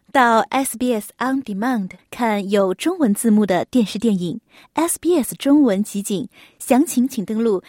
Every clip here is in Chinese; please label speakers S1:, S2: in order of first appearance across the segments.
S1: 到 SBS On Demand 看有中文字幕的电视电影 SBS 中文集锦，详情请登录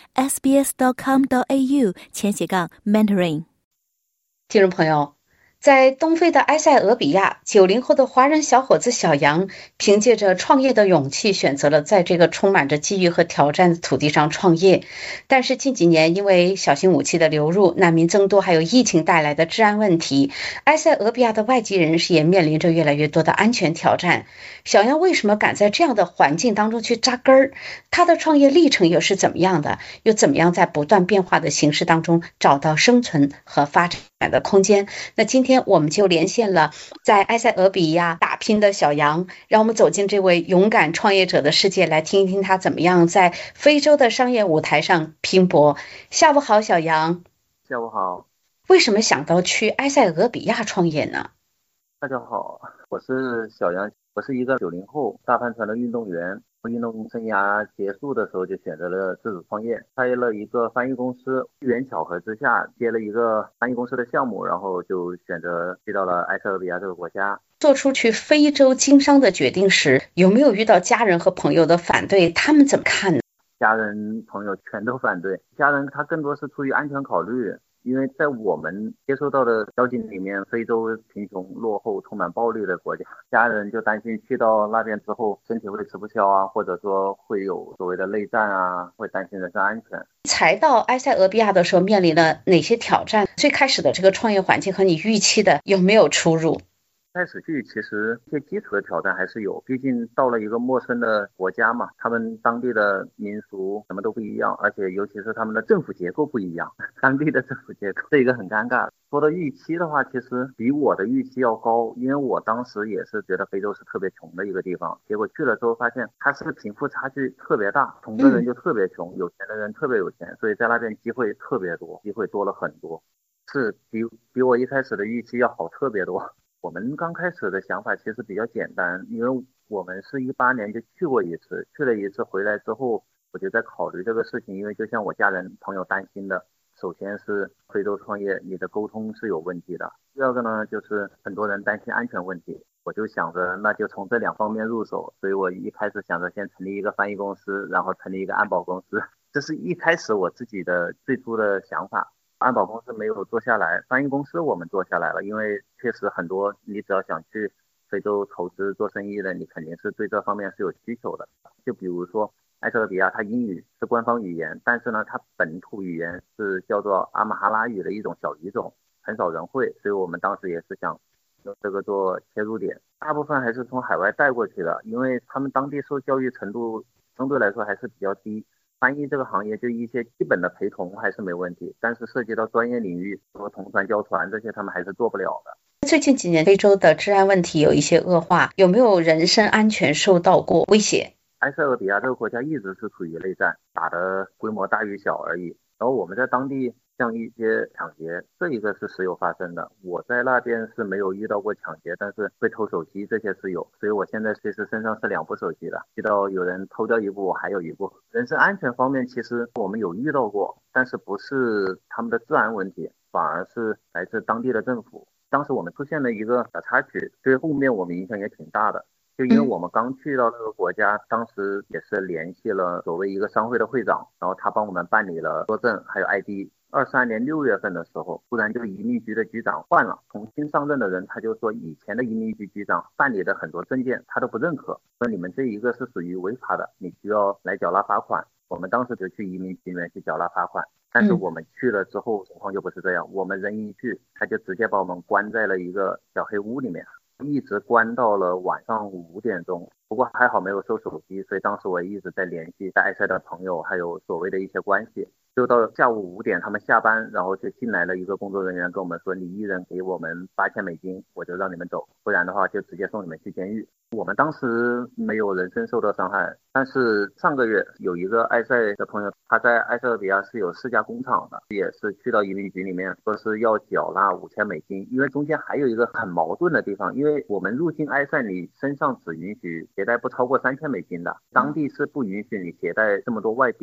S1: sbs.com.au/Mandarin。
S2: 听众朋友，在东非的埃塞俄比亚，90后的华人小伙子小杨凭借着创业的勇气，选择了在这个充满着机遇和挑战的土地上创业。但是近几年，因为小型武器的流入、难民增多，还有疫情带来的治安问题，埃塞俄比亚的外籍人士也面临着越来越多的安全挑战。小杨为什么敢在这样的环境当中去扎根儿？他的创业历程又是怎么样的？又怎么样在不断变化的形势当中找到生存和发展的空间？那今天我们就连线了在埃塞俄比亚打拼的小杨，让我们走进这位勇敢创业者的世界，来听一听他怎么样在非洲的商业舞台上拼搏。下午好，小杨。
S3: 下午好。
S2: 为什么想到去埃塞俄比亚创业呢？
S3: 大家好，我是小杨，我是一个90后大帆船的运动员。运动生涯结束的时候就选择了自主创业，开了一个翻译公司，机缘巧合之下接了一个翻译公司的项目，然后就选择去到了埃塞俄比亚这个国家。
S2: 做出去非洲经商的决定时，有没有遇到家人和朋友的反对？他们怎么看呢？
S3: 家人朋友全都反对，家人他更多是出于安全考虑，因为在我们接收到的消息里面，非洲贫穷落后充满暴力的国家，家人就担心去到那边之后身体会吃不消啊，或者说会有所谓的内战啊，会担心人身安全。
S2: 才到埃塞俄比亚的时候面临了哪些挑战？最开始的这个创业环境和你预期的有没有出入？
S3: 开始去其实一些基础的挑战还是有，毕竟到了一个陌生的国家嘛，他们当地的民俗什么都不一样，而且尤其是他们的政府结构不一样，当地的政府结构是一个很尴尬。说到预期的话，其实比我的预期要高，因为我当时也是觉得非洲是特别穷的一个地方，结果去了之后发现它是贫富差距特别大，穷的人就特别穷，有钱的人特别有钱，所以在那边机会特别多，机会多了很多，是比我一开始的预期要好特别多。我们刚开始的想法其实比较简单，因为我们是18年就去过一次，去了一次回来之后，我就在考虑这个事情，因为就像我家人朋友担心的，首先是非洲创业，你的沟通是有问题的，第二个呢就是很多人担心安全问题，我就想着那就从这2方面入手，所以我一开始想着先成立一个翻译公司，然后成立一个安保公司，这是一开始我自己的最初的想法。安保公司没有做下来，翻译公司我们做下来了，因为确实很多你只要想去非洲投资做生意的，你肯定是对这方面是有需求的。就比如说埃塞俄比亚，它英语是官方语言，但是呢它本土语言是叫做阿马哈拉语的一种小语种，很少人会，所以我们当时也是想用这个做切入点，大部分还是从海外带过去的，因为他们当地受教育程度相对来说还是比较低，翻译这个行业就一些基本的陪同还是没问题，但是涉及到专业领域和同传交传这些他们还是做不了的。
S2: 最近几年非洲的治安问题有一些恶化，有没有人身安全受到过威胁？
S3: 埃塞俄比亚这个国家一直是处于内战，打的规模大与小而已，然后我们在当地像一些抢劫，这一个是时有发生的，我在那边是没有遇到过抢劫，但是被偷手机这些是有，所以我现在随时身上是2部手机的，遇到有人偷掉一部我还有一部。人身安全方面其实我们有遇到过，但是不是他们的治安问题，反而是来自当地的政府。当时我们出现了一个小插曲，对后面我们影响也挺大的，就因为我们刚去到这个国家，当时也是联系了所谓一个商会的会长，然后他帮我们办理了作证还有 ID。23年6月份的时候，突然就移民局的局长换了，重新上任的人他就说以前的移民局局长办理的很多证件他都不认可，说你们这一个是属于违法的，你需要来缴纳罚款。我们当时就去移民局里面去缴纳罚款，但是我们去了之后情况就不是这样，我们人一去他就直接把我们关在了一个小黑屋里面，一直关到了晚上5点钟。不过还好没有收手机，所以当时我一直在联系在埃塞的朋友还有所谓的一些关系，就到下午5点他们下班，然后就进来了一个工作人员跟我们说，你一人给我们$8000，我就让你们走，不然的话就直接送你们去监狱。我们当时没有人身受到伤害，但是上个月有一个埃塞的朋友，他在埃塞俄比亚是有4家工厂的，也是去到移民局里面说是要缴纳$5000，因为中间还有一个很矛盾的地方，因为我们入境埃塞你身上只允许携带不超过$3000的，当地是不允许你携带这么多外币的，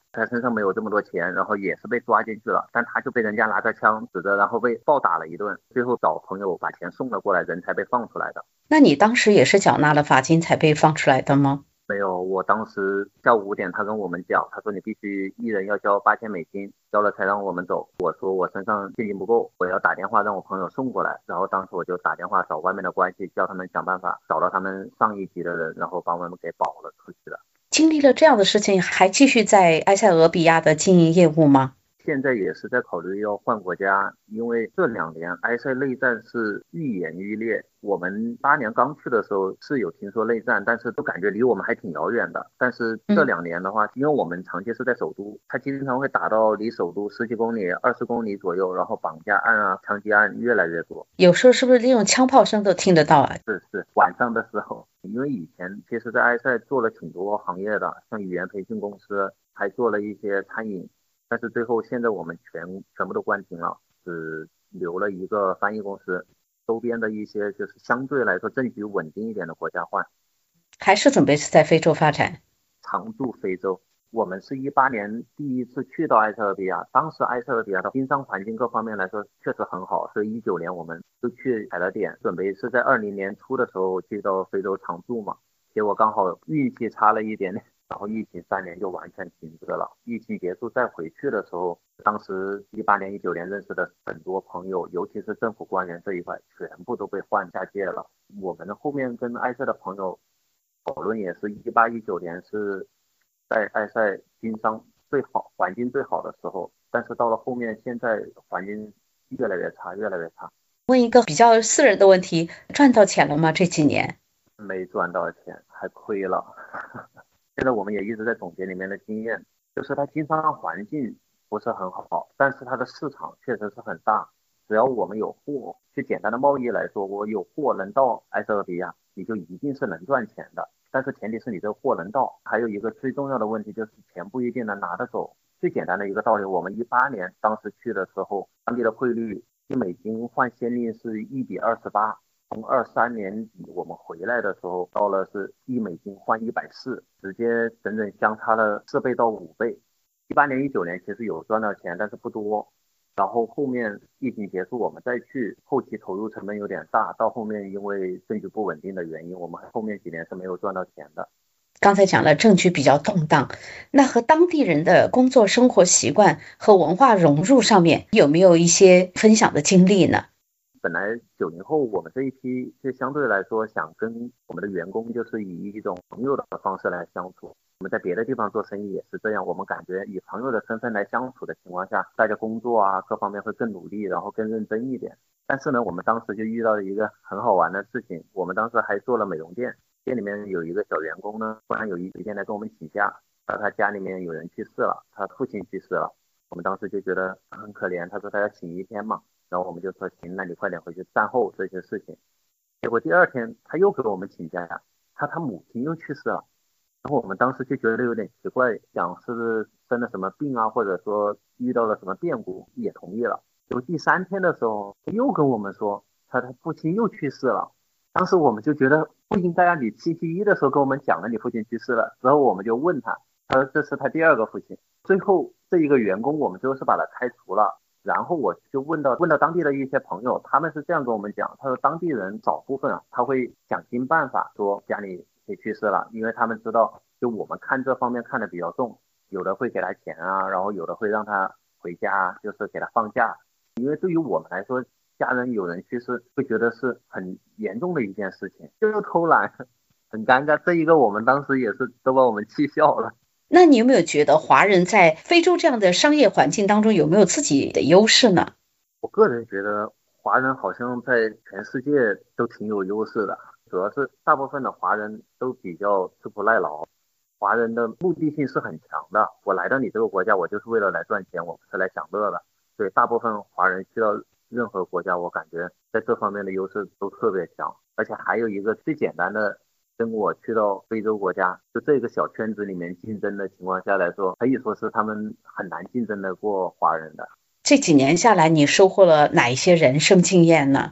S3: 他身上没有这么多钱，然后也是被抓进去了，但他就被人家拿着枪指着，然后被暴打了一顿，最后找朋友把钱送了过来，人才被放出来的。
S2: 那你当时也是缴纳了罚金才被放出来的吗？
S3: 没有，我当时下午5点，他跟我们讲，他说你必须一人要交$8000，交了才让我们走。我说我身上现金不够，我要打电话让我朋友送过来。然后当时我就打电话找外面的关系，叫他们想办法找到他们上一级的人，然后把我们给保了出去了。
S2: 经历了这样的事情，还继续在埃塞俄比亚的经营业务吗？
S3: 现在也是在考虑要换国家，因为这2年埃塞内战是愈演愈烈。我们8年刚去的时候是有听说内战，但是都感觉离我们还挺遥远的。但是这2年的话，因为我们长期是在首都，他经常会打到离首都10几公里、20公里左右，然后绑架案啊、枪击案越来越多。
S2: 有时候是不是那种枪炮声都听得到啊？
S3: 是晚上的时候，因为以前其实在埃塞做了挺多行业的，像语言培训公司，还做了一些餐饮。但是最后现在我们全部都关停了，只留了一个翻译公司，周边的一些就是相对来说政局稳定一点的国家换。
S2: 还是准备是在非洲发展？
S3: 常驻非洲。我们是18年第一次去到埃塞俄比亚，当时埃塞俄比亚的经商环境各方面来说确实很好，所以19年我们就去踩了点，准备是在20年初的时候去到非洲常驻嘛，结果刚好运气差了一点点，然后疫情3年就完全停滞了。疫情结束再回去的时候，当时18年、19年认识的很多朋友，尤其是政府官员这一块，全部都被换下界了。我们后面跟埃塞的朋友讨论也是18、19年是在埃塞经商最好、环境最好的时候，但是到了后面，现在环境越来越差，越来越差。
S2: 问一个比较私人的问题，赚到钱了吗？这几年
S3: 没赚到钱，还亏了。现在我们也一直在总结里面的经验，就是它经商环境不是很好，但是它的市场确实是很大。只要我们有货，就简单的贸易来说，我有货能到埃塞俄比亚，你就一定是能赚钱的。但是前提是你这个货能到。还有一个最重要的问题就是钱不一定能拿得走。最简单的一个道理，我们18年当时去的时候，当地的汇率$1换先令是1:28。从23年底我们回来的时候，到了是$1换140，直接整整相差了4倍到5倍。18年、19年其实有赚到钱，但是不多。然后后面疫情结束我们再去，后期投入成本有点大，到后面因为政局不稳定的原因，我们后面几年是没有赚到钱的。
S2: 刚才讲了政局比较动荡，那和当地人的工作生活习惯和文化融入上面有没有一些分享的经历呢？
S3: 本来90后我们这一批就相对来说想跟我们的员工就是以一种朋友的方式来相处。我们在别的地方做生意也是这样，我们感觉以朋友的身份来相处的情况下，大家工作啊各方面会更努力，然后更认真一点。但是呢，我们当时就遇到了一个很好玩的事情，我们当时还做了美容店，店里面有一个小员工呢，突然有一天来跟我们请假，他家里面有人去世了，他父亲去世了。我们当时就觉得很可怜，他说他要请1天嘛，然后我们就说行，那你快点回去善后这些事情。结果第2天他又给我们请假，他母亲又去世了。然后我们当时就觉得有点奇怪，想是不是生了什么病啊，或者说遇到了什么变故，也同意了。就第3天的时候又跟我们说他父亲又去世了。当时我们就觉得不应该啊，你星期一的时候跟我们讲了你父亲去世了，然后我们就问他，他说这是他第2个父亲。最后这一个员工我们最后是把他开除了。然后我就问到当地的一些朋友，他们是这样跟我们讲，他说当地人少部分他会想尽办法说家里谁去世了，因为他们知道就我们看这方面看得比较重，有的会给他钱啊，然后有的会让他回家，就是给他放假。因为对于我们来说，家人有人去世会觉得是很严重的一件事情，就是偷懒，很尴尬。这一个我们当时也是都把我们气笑了。
S2: 那你有没有觉得华人在非洲这样的商业环境当中有没有自己的优势呢？
S3: 我个人觉得华人好像在全世界都挺有优势的，主要是大部分的华人都比较吃苦耐劳，华人的目的性是很强的。我来到你这个国家，我就是为了来赚钱，我不是来享乐的。所以大部分华人去到任何国家，我感觉在这方面的优势都特别强。而且还有一个最简单的，跟我去到非洲国家，就这个小圈子里面竞争的情况下来说，可以说是他们很难竞争得过华人的。
S2: 这几年下来，你收获了哪一些人生经验呢？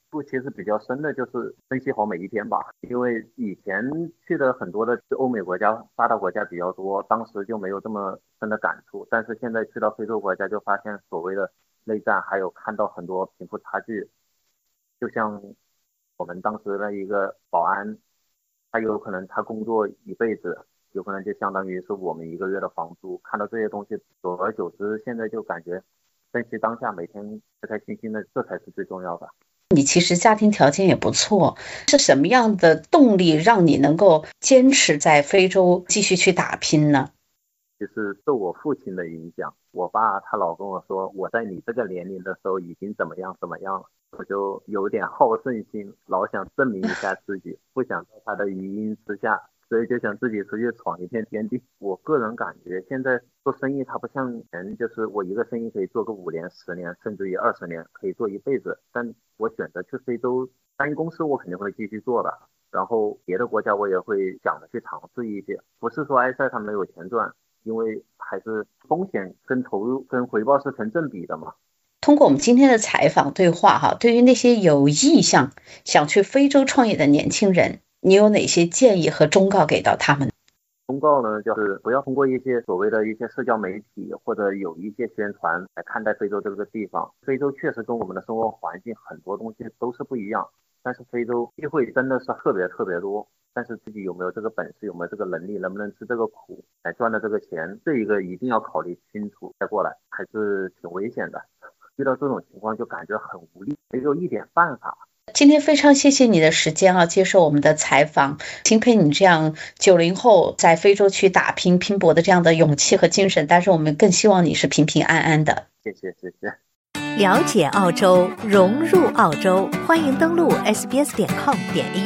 S3: 其实比较深的就是珍惜好每一天吧，因为以前去的很多的欧美国家、发达国家比较多，当时就没有这么深的感触，但是现在去到非洲国家就发现所谓的内战，还有看到很多贫富差距，就像我们当时的一个保安，他有可能他工作一辈子，有可能就相当于是我们1个月的房租，看到这些东西久而久之，现在就感觉珍惜当下，每天开开心心的，这才是最重要的。
S2: 你其实家庭条件也不错，是什么样的动力让你能够坚持在非洲继续去打拼呢？
S3: 就是受我父亲的影响，我爸他老跟我说，我在你这个年龄的时候已经怎么样了，我就有点好胜心，老想证明一下自己，不想在他的余荫之下，所以就想自己出去闯一片天地。我个人感觉现在做生意它不像以前，就是我一个生意可以做个5年、10年，甚至于20年，可以做一辈子。但我选择去非洲单一公司，我肯定会继续做的。然后别的国家我也会想着去尝试一些，不是说埃塞它没有钱赚，因为还是风险跟投入跟回报是成正比的嘛。
S2: 通过我们今天的采访对话对于那些有意向想去非洲创业的年轻人，你有哪些建议和忠告给到他们？
S3: 忠告呢，就是不要通过一些所谓的一些社交媒体或者有一些宣传来看待非洲这个地方。非洲确实跟我们的生活环境很多东西都是不一样，但是非洲机会真的是特别多，但是自己有没有这个本事，有没有这个能力，能不能吃这个苦来赚的这个钱，这一个一定要考虑清楚再过来，还是挺危险的。遇到这种情况就感觉很无力，没有一点办法。
S2: 今天非常谢谢你的时间接受我们的采访，钦佩你这样90后在非洲去打拼拼搏的这样的勇气和精神，但是我们更希望你是平平安安的。
S3: 谢谢。
S1: 了解澳洲，融入澳洲，欢迎登录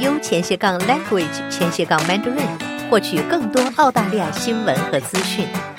S1: sbs.com.au/language/mandarin 获取更多澳大利亚新闻和资讯。